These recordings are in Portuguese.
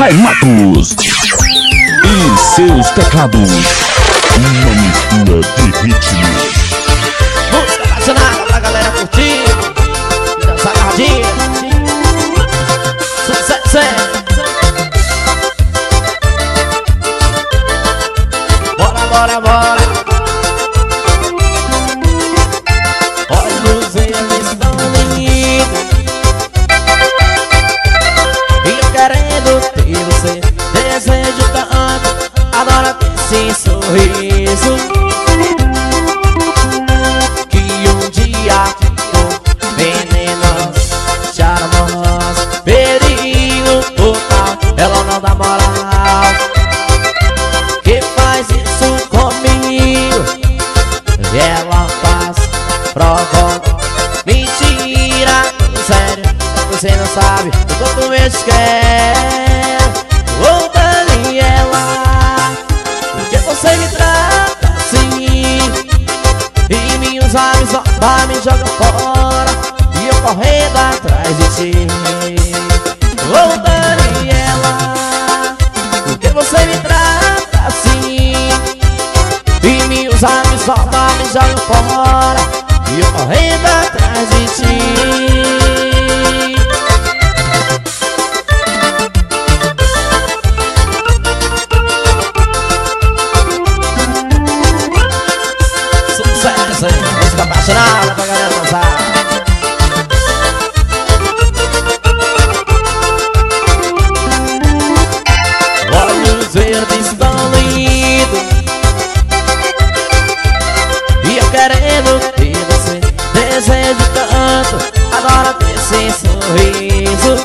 Raimatos e seus teclados. Uma mistura de ritmos. Música apaixonada pra galera curtir e dançar agarradinha. Sucesso. Bora, bora, bora. Olhos eles estão lindos e eu querendo ter você. Desejo tanto, adoro ter esse sorriso que um dia ficou venenoso, charmoso, perigo total. Ela não dá moral, que faz isso comigo. Ela faz, provoca, mentira, sério. Você não sabe o quanto eu te quero. Ô Daniela, por que você me trata assim? E meus olhos só me jogam fora e eu correndo atrás de ti. Ô Daniela, por que você me trata assim? E meus olhos só me jogam fora e eu correndo atrás de ti. Música apaixonada pra galera dançar. Olhos verdes tão lindos e eu querendo ter você. Desejo tanto, adoro ter esse sorriso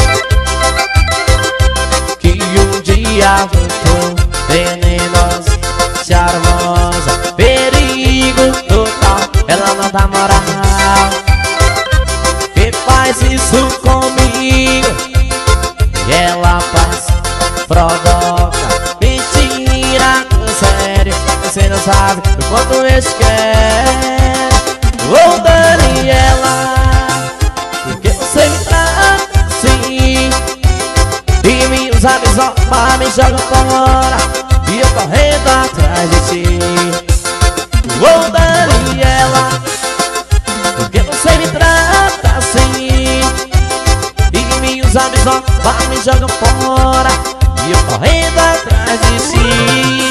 que um dia voltou venenosa, charmosa, perigo total. Ela não dá moral, que faz isso comigo. E ela passa, provoca, mentira, sério. Você não sabe o quanto eu te quero. Ô Daniela, por que você me trata assim? E meus amigos só me jogam fora e eu correndo atrás de ti. Ô Daniela, por que você me trata assim? E meus amigos só me jogam fora e eu correndo atrás de ti.